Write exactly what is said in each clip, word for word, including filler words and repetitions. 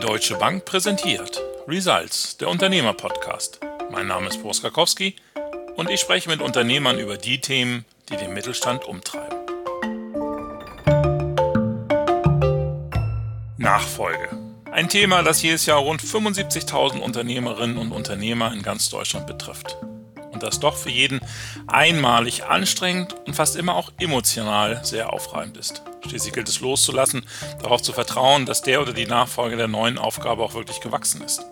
Deutsche Bank präsentiert Results, der Unternehmer-Podcast. Mein Name ist Boris Karkowski und ich spreche mit Unternehmern über die Themen, die den Mittelstand umtreiben. Nachfolge. Ein Thema, das jedes Jahr rund fünfundsiebzigtausend Unternehmerinnen und Unternehmer in ganz Deutschland betrifft. Und das doch für jeden einmalig anstrengend und fast immer auch emotional sehr aufreibend ist. Schließlich gilt es loszulassen, darauf zu vertrauen, dass der oder die Nachfolger der neuen Aufgabe auch wirklich gewachsen ist.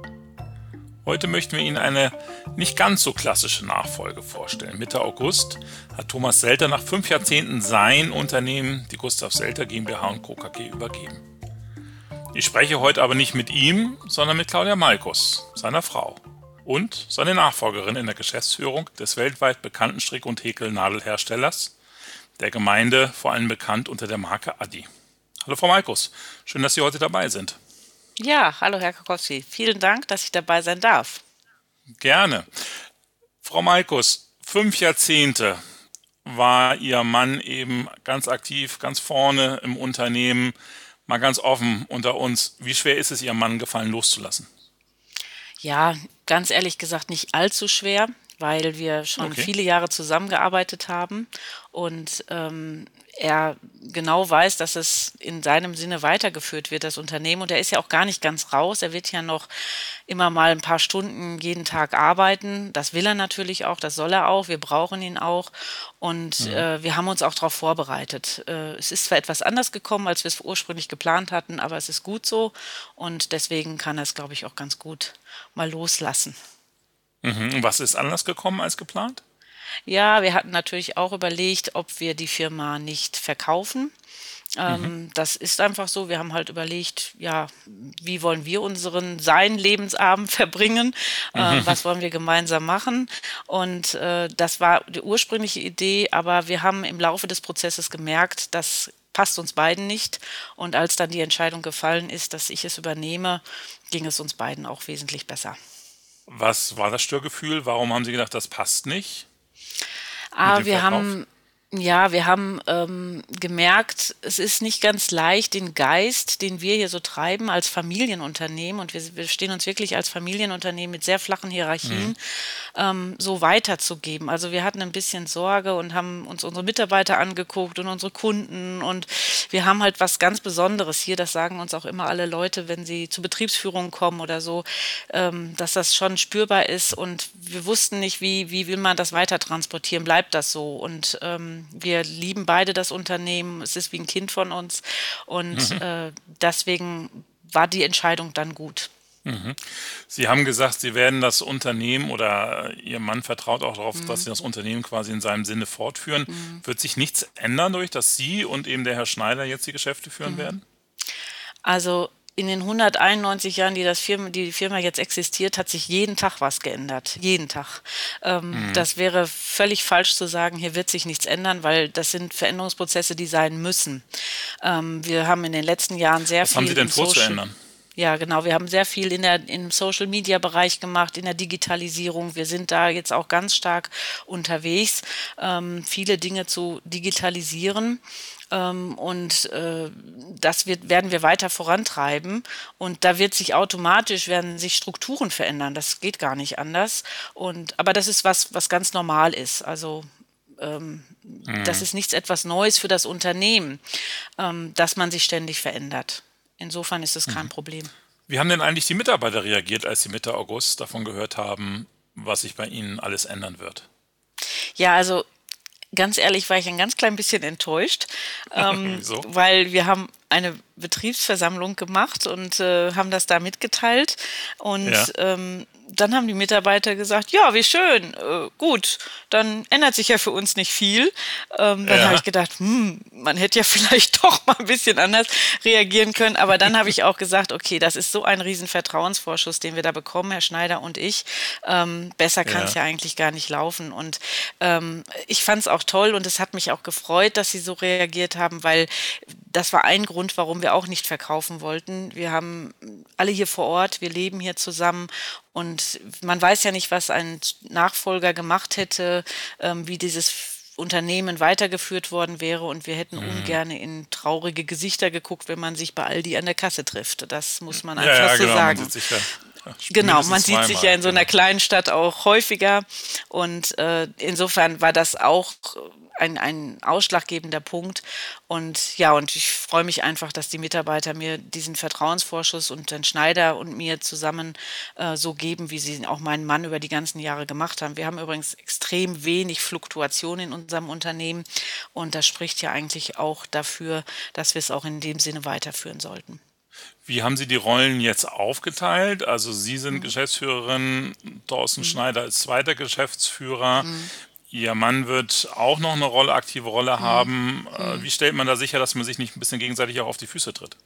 Heute möchten wir Ihnen eine nicht ganz so klassische Nachfolge vorstellen. Mitte August hat Thomas Selter nach fünf Jahrzehnten sein Unternehmen, die Gustav Selter GmbH und Co. K G, übergeben. Ich spreche heute aber nicht mit ihm, sondern mit Claudia Malkus, seiner Frau, und seine Nachfolgerin in der Geschäftsführung des weltweit bekannten Strick- und Häkelnadelherstellers, der Gemeinde vor allem bekannt unter der Marke Adi. Hallo Frau Malkus, schön, dass Sie heute dabei sind. Ja, hallo Herr Karkowski, vielen Dank, dass ich dabei sein darf. Gerne. Frau Malkus, fünf Jahrzehnte war Ihr Mann eben ganz aktiv, ganz vorne im Unternehmen. Mal ganz offen unter uns, wie schwer ist es Ihrem Mann gefallen, loszulassen? Ja, ganz ehrlich gesagt nicht allzu schwer, weil wir schon Okay. viele Jahre zusammengearbeitet haben und ähm, er genau weiß, dass es in seinem Sinne weitergeführt wird, das Unternehmen. Und er ist ja auch gar nicht ganz raus. Er wird ja noch immer mal ein paar Stunden jeden Tag arbeiten. Das will er natürlich auch, das soll er auch. Wir brauchen ihn auch. Und Mhm. äh, wir haben uns auch darauf vorbereitet. Äh, es ist zwar etwas anders gekommen, als wir es ursprünglich geplant hatten, aber es ist gut so. Und deswegen kann er es, glaube ich, auch ganz gut mal loslassen. Mhm. Und was ist anders gekommen als geplant? Ja, wir hatten natürlich auch überlegt, ob wir die Firma nicht verkaufen. Mhm. Ähm, das ist einfach so. Wir haben halt überlegt, ja, wie wollen wir unseren, seinen Lebensabend verbringen? Ähm, was wollen wir gemeinsam machen? Und äh, das war die ursprüngliche Idee, aber wir haben im Laufe des Prozesses gemerkt, das passt uns beiden nicht. Und als dann die Entscheidung gefallen ist, dass ich es übernehme, ging es uns beiden auch wesentlich besser. Was war das Störgefühl? Warum haben Sie gedacht, das passt nicht mit Ah, dem wir Verkauf? haben, ja, wir haben ähm, gemerkt, es ist nicht ganz leicht, den Geist, den wir hier so treiben als Familienunternehmen, und wir, wir stehen uns wirklich als Familienunternehmen mit sehr flachen Mhm. Hierarchien, ähm, so weiterzugeben. Also wir hatten ein bisschen Sorge und haben uns unsere Mitarbeiter angeguckt und unsere Kunden, und wir haben halt was ganz Besonderes hier, das sagen uns auch immer alle Leute, wenn sie zu Betriebsführungen kommen oder so, ähm, dass das schon spürbar ist, und wir wussten nicht, wie, wie will man das weiter transportieren, bleibt das so, und ähm, wir lieben beide das Unternehmen, es ist wie ein Kind von uns, und Mhm. äh, deswegen war die Entscheidung dann gut. Mhm. Sie haben gesagt, Sie werden das Unternehmen oder Ihr Mann vertraut auch darauf, dass Mhm. Sie das Unternehmen quasi in seinem Sinne fortführen. Mhm. Wird sich nichts ändern dadurch, dass Sie und eben der Herr Schneider jetzt die Geschäfte führen Mhm. werden? Also in den hunderteinundneunzig Jahren, die das Firma, die die Firma jetzt existiert, hat sich jeden Tag was geändert. Jeden Tag. Ähm, Mhm. das wäre völlig falsch zu sagen, hier wird sich nichts ändern, weil das sind Veränderungsprozesse, die sein müssen. Ähm, wir haben in den letzten Jahren sehr Was haben Sie viel denn im vor zu Social, ändern? ja, genau. Wir haben sehr viel in der, im Social-Media-Bereich gemacht, in der Digitalisierung. Wir sind da jetzt auch ganz stark unterwegs, ähm, viele Dinge zu digitalisieren. Ähm, und äh, das wird, werden wir weiter vorantreiben. Und da wird sich automatisch, werden sich Strukturen verändern. Das geht gar nicht anders. Und, aber das ist was, was ganz normal ist. Also ähm, das Mhm. ist nichts etwas Neues für das Unternehmen, ähm, dass man sich ständig verändert. Insofern ist es kein Mhm. Problem. Wie haben denn eigentlich die Mitarbeiter reagiert, als sie Mitte August davon gehört haben, was sich bei Ihnen alles ändern wird? Ja, also ganz ehrlich war ich ein ganz klein bisschen enttäuscht, ähm, Wieso? weil wir haben eine Betriebsversammlung gemacht und äh, haben das da mitgeteilt. Ja, Und ähm, dann haben die Mitarbeiter gesagt, ja, wie schön, äh, gut, dann ändert sich ja für uns nicht viel. Ähm, dann habe ich ja. gedacht, hm, man hätte ja vielleicht doch mal ein bisschen anders reagieren können. Aber dann habe ich auch gesagt, okay, das ist so ein riesen Vertrauensvorschuss, den wir da bekommen, Herr Schneider und ich. Ähm, besser kann es Ja. ja eigentlich gar nicht laufen. Und ähm, ich fand es auch toll, und es hat mich auch gefreut, dass Sie so reagiert haben, weil das war ein Grund, warum wir auch nicht verkaufen wollten. Wir haben alle hier vor Ort, wir leben hier zusammen, und man weiß ja nicht, was ein Nachfolger gemacht hätte, ähm, wie dieses Unternehmen weitergeführt worden wäre und wir hätten Mhm. ungern in traurige Gesichter geguckt, wenn man sich bei Aldi an der Kasse trifft. Das muss man Ja, einfach ja, so genau, man sagen. sieht sich ja ja, Genau, man mindestens sieht sich ja zweimal, in so einer genau. kleinen Stadt auch häufiger und äh, insofern war das auch ein, ein ausschlaggebender Punkt. Und ja, und ich freue mich einfach, dass die Mitarbeiter mir diesen Vertrauensvorschuss und den Schneider und mir zusammen äh, so geben, wie sie auch meinen Mann über die ganzen Jahre gemacht haben. Wir haben übrigens extrem wenig Fluktuation in unserem Unternehmen und das spricht ja eigentlich auch dafür, dass wir es auch in dem Sinne weiterführen sollten. Wie haben Sie die Rollen jetzt aufgeteilt? Also Sie sind Geschäftsführerin, Thorsten Schneider ist zweiter Geschäftsführer. Ihr Mann wird auch noch eine Rolle, aktive Rolle haben. Äh, Wie stellt man da sicher, dass man sich nicht ein bisschen gegenseitig auch auf die Füße tritt?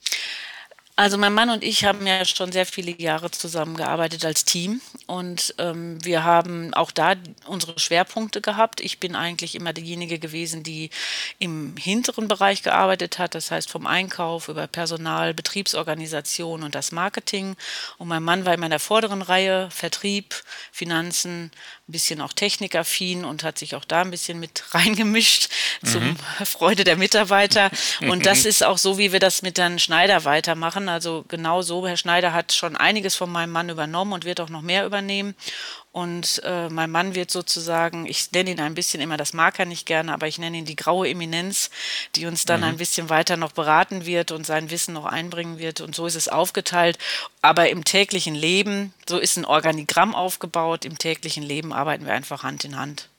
Also mein Mann und ich haben ja schon sehr viele Jahre zusammengearbeitet als Team und ähm, wir haben auch da unsere Schwerpunkte gehabt. Ich bin eigentlich immer diejenige gewesen, die im hinteren Bereich gearbeitet hat, das heißt vom Einkauf über Personal, Betriebsorganisation und das Marketing. Und mein Mann war immer in der vorderen Reihe, Vertrieb, Finanzen, ein bisschen auch technikaffin und hat sich auch da ein bisschen mit reingemischt zum Freude der Mitarbeiter. Und das ist auch so, wie wir das mit Herrn Schneider weitermachen. Also genau so, Herr Schneider hat schon einiges von meinem Mann übernommen und wird auch noch mehr übernehmen. Und äh, mein Mann wird sozusagen, ich nenne ihn ein bisschen immer, das mag er nicht gerne, aber ich nenne ihn die graue Eminenz, die uns dann ein bisschen weiter noch beraten wird und sein Wissen noch einbringen wird. Und so ist es aufgeteilt. Aber im täglichen Leben, so ist ein Organigramm aufgebaut, im täglichen Leben arbeiten wir einfach Hand in Hand.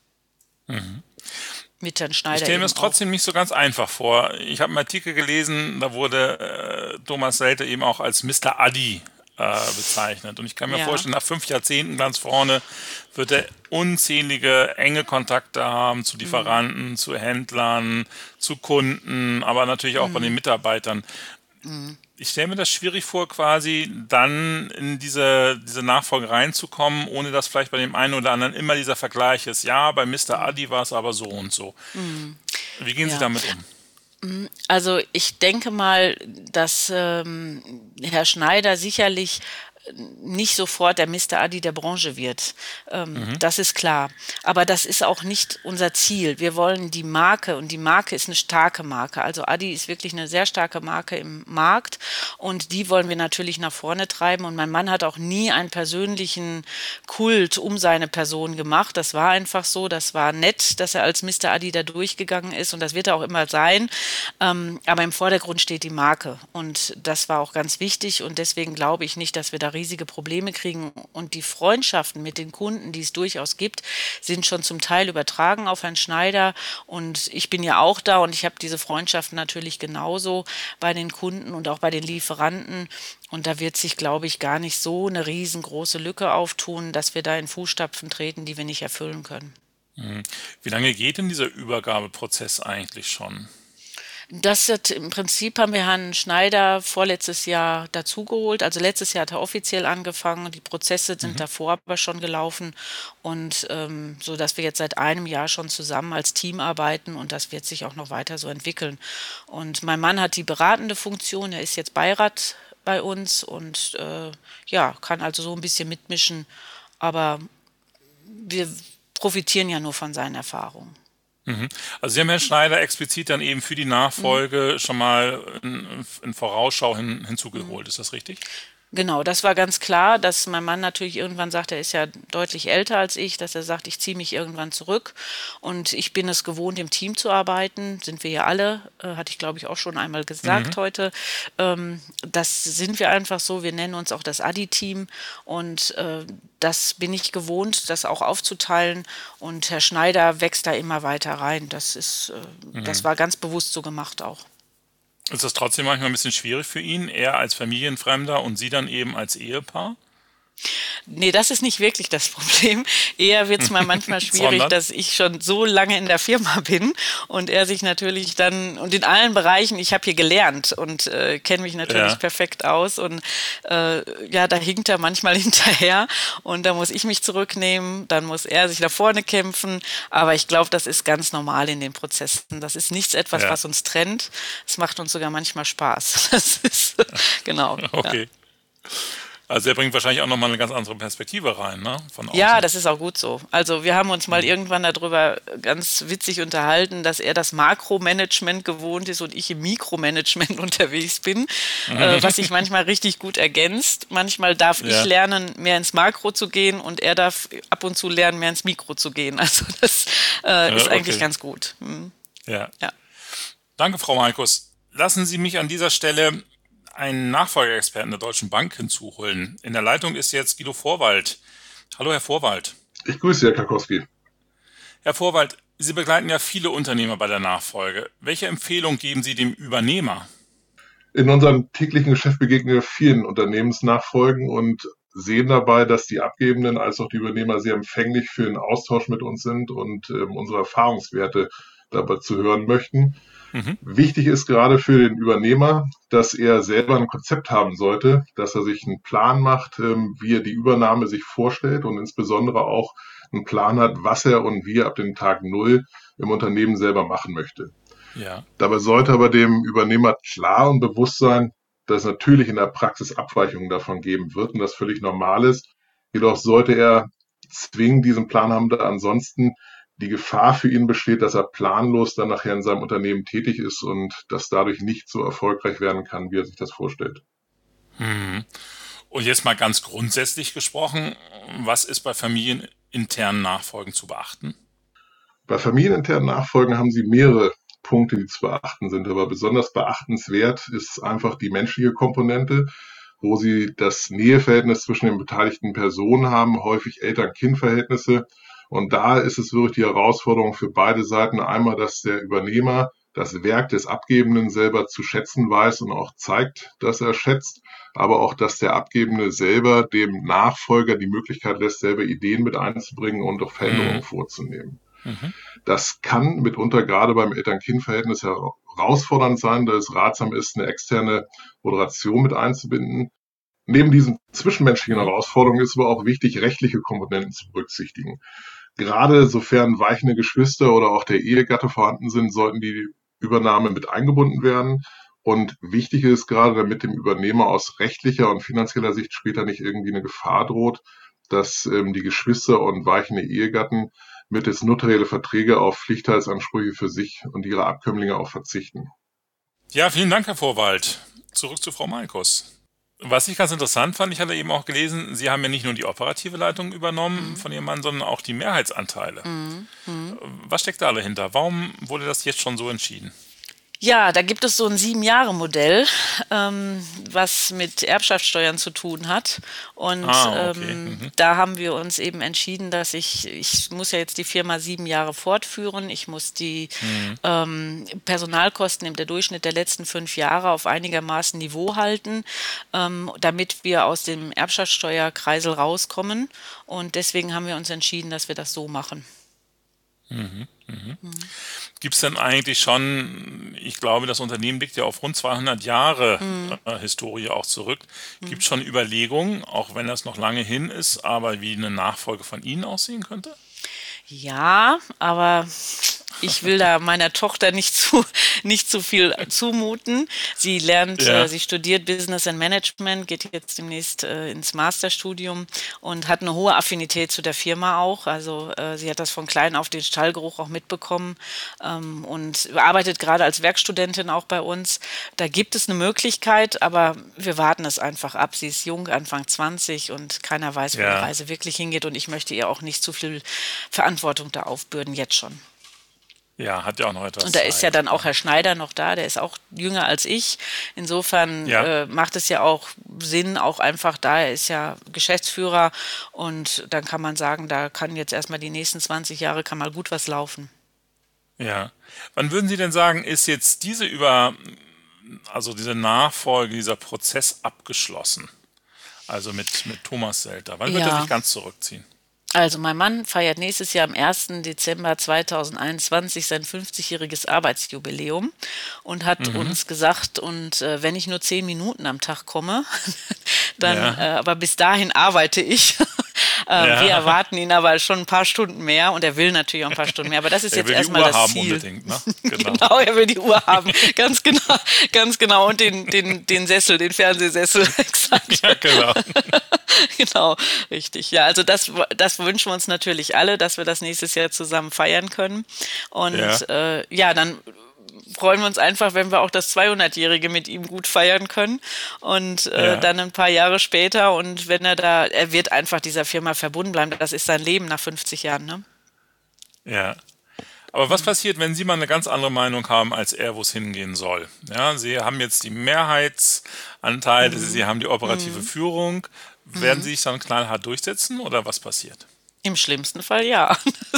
Mit Herrn Ich Schneider stelle mir es eben auch. trotzdem nicht so ganz einfach vor. Ich habe einen Artikel gelesen, da wurde äh, Thomas Selte eben auch als Mister Adi äh, bezeichnet. Und ich kann mir Ja. vorstellen, nach fünf Jahrzehnten ganz vorne wird er unzählige enge Kontakte haben zu Lieferanten, zu Händlern, zu Kunden, aber natürlich auch bei den Mitarbeitern. Ich stelle mir das schwierig vor, quasi dann in diese, diese Nachfolge reinzukommen, ohne dass vielleicht bei dem einen oder anderen immer dieser Vergleich ist. Ja, bei Mister Adi war es aber so und so. Wie gehen Sie Ja. damit um? Also ich denke mal, dass ähm, Herr Schneider sicherlich nicht sofort der Mister Adi der Branche wird. Ähm, das ist klar. Aber das ist auch nicht unser Ziel. Wir wollen die Marke und die Marke ist eine starke Marke. Also Adi ist wirklich eine sehr starke Marke im Markt und die wollen wir natürlich nach vorne treiben. Und mein Mann hat auch nie einen persönlichen Kult um seine Person gemacht. Das war einfach so. Das war nett, dass er als Mister Adi da durchgegangen ist und das wird er auch immer sein. Ähm, aber im Vordergrund steht die Marke und das war auch ganz wichtig und deswegen glaube ich nicht, dass wir da riesige Probleme kriegen. Und die Freundschaften mit den Kunden, die es durchaus gibt, sind schon zum Teil übertragen auf Herrn Schneider. Und ich bin ja auch da und ich habe diese Freundschaften natürlich genauso bei den Kunden und auch bei den Lieferanten. Und da wird sich, glaube ich, gar nicht so eine riesengroße Lücke auftun, dass wir da in Fußstapfen treten, die wir nicht erfüllen können. Wie lange geht denn dieser Übergabeprozess eigentlich schon? Das hat, im Prinzip haben wir Herrn Schneider vorletztes Jahr dazugeholt. Also letztes Jahr hat er offiziell angefangen. Die Prozesse sind davor aber schon gelaufen und ähm, so, dass wir jetzt seit einem Jahr schon zusammen als Team arbeiten und das wird sich auch noch weiter so entwickeln. Und mein Mann hat die beratende Funktion. Er ist jetzt Beirat bei uns und äh, ja, kann also so ein bisschen mitmischen. Aber wir profitieren ja nur von seinen Erfahrungen. Also Sie haben Herrn Schneider explizit dann eben für die Nachfolge schon mal in, in Vorausschau hin, hinzugeholt. Ist das richtig? Genau, das war ganz klar, dass mein Mann natürlich irgendwann sagt, er ist ja deutlich älter als ich, dass er sagt, ich ziehe mich irgendwann zurück und ich bin es gewohnt, im Team zu arbeiten, sind wir ja alle, äh, hatte ich glaube ich auch schon einmal gesagt heute. Ähm, das sind wir einfach so, wir nennen uns auch das Adi-Team und äh, das bin ich gewohnt, das auch aufzuteilen und Herr Schneider wächst da immer weiter rein. Das ist, äh, das war ganz bewusst so gemacht auch. Ist das trotzdem manchmal ein bisschen schwierig für ihn, er als Familienfremder und Sie dann eben als Ehepaar? Nee, das ist nicht wirklich das Problem. Eher wird es mal manchmal schwierig, Sondern? dass ich schon so lange in der Firma bin und er sich natürlich dann, und in allen Bereichen, ich habe hier gelernt und äh, kenne mich natürlich Ja. perfekt aus und äh, ja, da hinkt er manchmal hinterher und da muss ich mich zurücknehmen, dann muss er sich nach vorne kämpfen, aber ich glaube, das ist ganz normal in den Prozessen. Das ist nichts etwas, Ja. was uns trennt. Es macht uns sogar manchmal Spaß. Das ist, genau. Ja. Okay. Also er bringt wahrscheinlich auch nochmal eine ganz andere Perspektive rein, ne? Von Ja, außen. das ist auch gut so. Also wir haben uns mal irgendwann darüber ganz witzig unterhalten, dass er das Makromanagement gewohnt ist und ich im Mikromanagement unterwegs bin, äh, was sich manchmal richtig gut ergänzt. Manchmal darf ich Ja, lernen, mehr ins Makro zu gehen und er darf ab und zu lernen, mehr ins Mikro zu gehen. Also das äh, äh, ist eigentlich okay. ganz gut. Hm, Ja. ja. Danke, Frau Markus. Lassen Sie mich an dieser Stelle einen Nachfolgeexperten der Deutschen Bank hinzuholen. In der Leitung ist jetzt Guido Vorwald. Hallo, Herr Vorwald. Ich grüße Sie, Herr Karkowski. Herr Vorwald, Sie begleiten ja viele Unternehmer bei der Nachfolge. Welche Empfehlung geben Sie dem Übernehmer? In unserem täglichen Geschäft begegnen wir vielen Unternehmensnachfolgen und sehen dabei, dass die Abgebenden als auch die Übernehmer sehr empfänglich für den Austausch mit uns sind und ähm, unsere Erfahrungswerte dabei zu hören möchten. Mhm. Wichtig ist gerade für den Übernehmer, dass er selber ein Konzept haben sollte, dass er sich einen Plan macht, ähm, wie er die Übernahme sich vorstellt und insbesondere auch einen Plan hat, was er und wie er ab dem Tag Null im Unternehmen selber machen möchte. Ja. Dabei sollte aber dem Übernehmer klar und bewusst sein, dass es natürlich in der Praxis Abweichungen davon geben wird und das völlig normal ist. Jedoch sollte er zwingend diesen Plan haben, da ansonsten die Gefahr für ihn besteht, dass er planlos dann nachher in seinem Unternehmen tätig ist und das dadurch nicht so erfolgreich werden kann, wie er sich das vorstellt. Mhm. Und jetzt mal ganz grundsätzlich gesprochen, was ist bei familieninternen Nachfolgen zu beachten? Bei familieninternen Nachfolgen haben Sie mehrere Punkte, die zu beachten sind, aber besonders beachtenswert ist einfach die menschliche Komponente, wo Sie das Näheverhältnis zwischen den beteiligten Personen haben, häufig Eltern-Kind-Verhältnisse. Und da ist es wirklich die Herausforderung für beide Seiten einmal, dass der Übernehmer das Werk des Abgebenden selber zu schätzen weiß und auch zeigt, dass er schätzt, aber auch, dass der Abgebende selber dem Nachfolger die Möglichkeit lässt, selber Ideen mit einzubringen und auch Veränderungen Mhm. vorzunehmen. Mhm. Das kann mitunter gerade beim Eltern-Kind-Verhältnis herausfordernd sein, da es ratsam ist, eine externe Moderation mit einzubinden. Neben diesen zwischenmenschlichen Mhm. Herausforderungen ist aber auch wichtig, rechtliche Komponenten zu berücksichtigen. Gerade sofern weichende Geschwister oder auch der Ehegatte vorhanden sind, sollten die Übernahme mit eingebunden werden. Und wichtig ist gerade, damit dem Übernehmer aus rechtlicher und finanzieller Sicht später nicht irgendwie eine Gefahr droht, dass ähm, die Geschwister und weichende Ehegatten mittels notarielle Verträge auf Pflichtteilsansprüche für sich und ihre Abkömmlinge auch verzichten. Ja, vielen Dank, Herr Vorwald. Zurück zu Frau Markus. Was ich ganz interessant fand, ich hatte eben auch gelesen, Sie haben ja nicht nur die operative Leitung übernommen Mhm. von Ihrem Mann, sondern auch die Mehrheitsanteile. Mhm. Mhm. Was steckt da dahinter? Warum wurde das jetzt schon so entschieden? Ja, da gibt es so ein Sieben-Jahre-Modell, ähm, was mit Erbschaftssteuern zu tun hat. Und Ah, okay. ähm, Mhm. da haben wir uns eben entschieden, dass ich, ich muss ja jetzt die Firma sieben Jahre fortführen. Ich muss die Mhm. ähm, Personalkosten im der Durchschnitt der letzten fünf Jahre auf einigermaßen Niveau halten, ähm, damit wir aus dem Erbschaftssteuerkreisel rauskommen. Und deswegen haben wir uns entschieden, dass wir das so machen. Mhm. Mhm. Gibt es denn eigentlich schon, ich glaube, das Unternehmen liegt ja auf rund zweihundert Jahre Mhm. äh, Historie auch zurück. Gibt Mhm. es schon Überlegungen, auch wenn das noch lange hin ist, aber wie eine Nachfolge von Ihnen aussehen könnte? Ja, aber ich will da meiner Tochter nicht zu, nicht zu viel zumuten. Sie lernt, äh, Ja, sie studiert Business and Management, geht jetzt demnächst äh, ins Masterstudium und hat eine hohe Affinität zu der Firma auch. Also äh, sie hat das von klein auf den Stallgeruch auch mitbekommen ähm, und arbeitet gerade als Werkstudentin auch bei uns. Da gibt es eine Möglichkeit, aber wir warten es einfach ab. Sie ist jung, Anfang zwanzig und keiner weiß, wo die ja, Reise wirklich hingeht und ich möchte ihr auch nicht zu viel Verantwortung da aufbürden, jetzt schon. ja, hat ja auch noch Und etwas da ist ja Zeit. dann auch Herr Schneider noch da, der ist auch jünger als ich. Insofern Ja, äh, macht es ja auch Sinn, auch einfach da, er ist ja Geschäftsführer und dann kann man sagen, da kann jetzt erstmal die nächsten zwanzig Jahre kann mal gut was laufen. ja. Wann würden Sie denn sagen, ist jetzt diese über, also diese Nachfolge, dieser Prozess abgeschlossen? Also mit, mit Thomas Selter. Wann wird er sich Ja, ganz zurückziehen? also mein Mann feiert nächstes Jahr am ersten Dezember zweitausendeinundzwanzig sein fünfzigjähriges Arbeitsjubiläum und hat Mhm. uns gesagt, und äh, wenn ich nur zehn Minuten am Tag komme, dann, äh, Ja, aber bis dahin arbeite ich. Ähm, Ja. Wir erwarten ihn aber schon ein paar Stunden mehr und er will natürlich auch ein paar Stunden mehr. Aber das ist Er jetzt will die erstmal Uhr das haben Ziel. unbedingt, ne? Genau. Genau, er will die Uhr haben. Ganz genau, ganz genau. Und den, den, den Sessel, den Fernsehsessel. Exakt. Ja, genau. Genau, richtig. Ja, also das, das wünschen wir uns natürlich alle, dass wir das nächstes Jahr zusammen feiern können. Und Ja. äh, ja, dann freuen wir uns einfach, wenn wir auch das zweihundertjährige mit ihm gut feiern können und äh, Ja. dann ein paar Jahre später und wenn er da, er wird einfach dieser Firma verbunden bleiben. Das ist sein Leben nach fünfzig Jahren, ne? Ja. Aber was passiert, wenn Sie mal eine ganz andere Meinung haben als er, wo es hingehen soll? Ja, Sie haben jetzt die Mehrheitsanteile, Mhm. Sie haben die operative Führung. Werden Sie sich dann knallhart durchsetzen oder was passiert? Im schlimmsten Fall ja.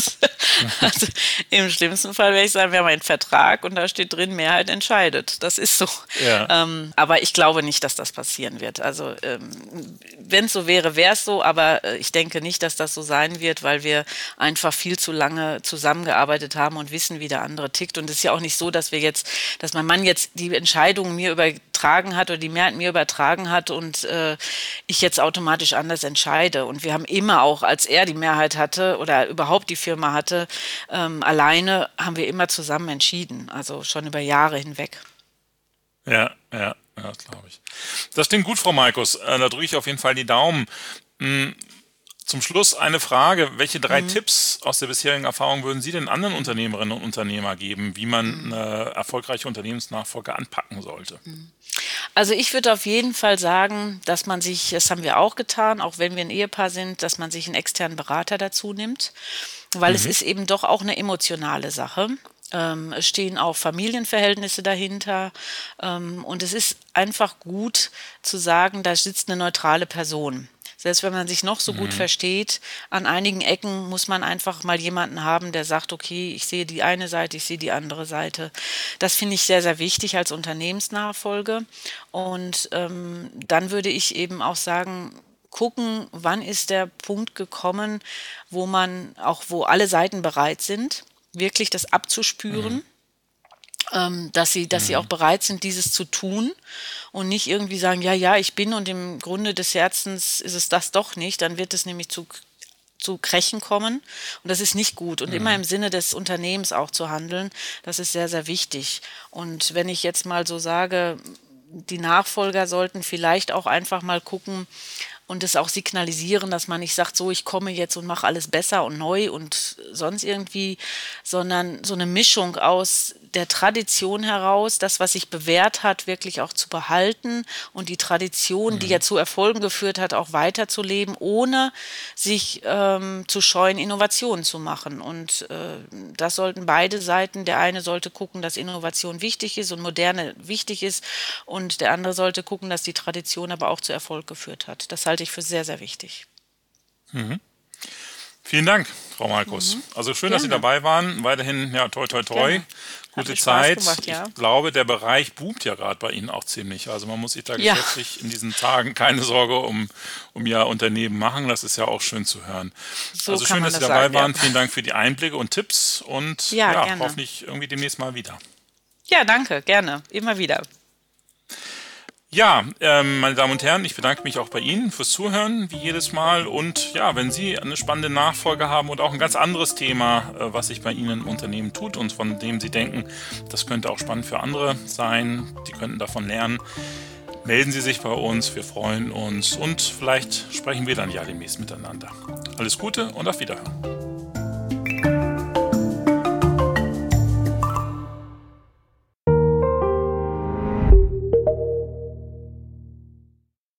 Also, im schlimmsten Fall werde ich sagen, wir haben einen Vertrag und da steht drin, Mehrheit entscheidet. Das ist so. Ja. Ähm, aber ich glaube nicht, dass das passieren wird. Also ähm, wenn es so wäre, wäre es so, aber äh, ich denke nicht, dass das so sein wird, weil wir einfach viel zu lange zusammengearbeitet haben und wissen, wie der andere tickt. Und es ist ja auch nicht so, dass wir jetzt, dass mein Mann jetzt die Entscheidung mir übertragen hat oder die Mehrheit mir übertragen hat und äh, ich jetzt automatisch anders entscheide. Und wir haben immer auch, als er die Mehrheit hatte oder überhaupt die Firma hatte, ähm, alleine haben wir immer zusammen entschieden, also schon über Jahre hinweg. Ja, ja, ja, glaube ich. Das klingt gut, Frau Malkus. Äh, da drücke ich auf jeden Fall die Daumen. Hm, Zum Schluss eine Frage. Welche drei Tipps aus der bisherigen Erfahrung würden Sie den anderen Unternehmerinnen und Unternehmern geben, wie man eine erfolgreiche Unternehmensnachfolge anpacken sollte? Also ich würde auf jeden Fall sagen, dass man sich, das haben wir auch getan, auch wenn wir ein Ehepaar sind, dass man sich einen externen Berater dazu nimmt, weil es ist eben doch auch eine emotionale Sache. Ähm, es stehen auch Familienverhältnisse dahinter ähm, und es ist einfach gut zu sagen, da sitzt eine neutrale Person. Selbst wenn man sich noch so gut versteht, an einigen Ecken muss man einfach mal jemanden haben, der sagt, okay, ich sehe die eine Seite, ich sehe die andere Seite. Das finde ich sehr, sehr wichtig als Unternehmensnachfolge. Und ähm, dann würde ich eben auch sagen, gucken, wann ist der Punkt gekommen, wo man auch, wo alle Seiten bereit sind, wirklich das abzuspüren. Ähm, dass sie, dass sie auch bereit sind, dieses zu tun und nicht irgendwie sagen, ja, ja, ich bin und im Grunde des Herzens ist es das doch nicht, dann wird es nämlich zu, zu Krächen kommen und das ist nicht gut und immer im Sinne des Unternehmens auch zu handeln, das ist sehr, sehr wichtig. Und wenn ich jetzt mal so sage, die Nachfolger sollten vielleicht auch einfach mal gucken und es auch signalisieren, dass man nicht sagt, so, ich komme jetzt und mache alles besser und neu und sonst irgendwie, sondern so eine Mischung aus der Tradition heraus, das, was sich bewährt hat, wirklich auch zu behalten und die Tradition, die ja zu Erfolgen geführt hat, auch weiterzuleben, ohne sich ähm, zu scheuen, Innovationen zu machen. Und äh, das sollten beide Seiten, der eine sollte gucken, dass Innovation wichtig ist und Moderne wichtig ist und der andere sollte gucken, dass die Tradition aber auch zu Erfolg geführt hat. Das halte ich für sehr, sehr wichtig. Vielen Dank, Frau Malkus. Also schön, dass Sie Gerne. dabei waren. Weiterhin, ja, toi, toi, toi. Gerne. Hat Gute mir Spaß Zeit. gemacht, ja. Ich glaube, der Bereich boomt ja gerade bei Ihnen auch ziemlich. Also man muss sich da Ja. geschäftlich in diesen Tagen keine Sorge um, um Ihr Unternehmen machen. Das ist ja auch schön zu hören. So also kann schön, man dass Sie das dabei sagen, waren. ja. Vielen Dank für die Einblicke und Tipps und Ja, ja, gerne. hoffentlich irgendwie demnächst mal wieder. Ja, danke, gerne, immer wieder. Ja, ähm, meine Damen und Herren, ich bedanke mich auch bei Ihnen fürs Zuhören, wie jedes Mal. Und ja, wenn Sie eine spannende Nachfolge haben und auch ein ganz anderes Thema, äh, was sich bei Ihnen im Unternehmen tut und von dem Sie denken, das könnte auch spannend für andere sein, die könnten davon lernen, melden Sie sich bei uns, wir freuen uns und vielleicht sprechen wir dann ja demnächst miteinander. Alles Gute und auf Wiederhören.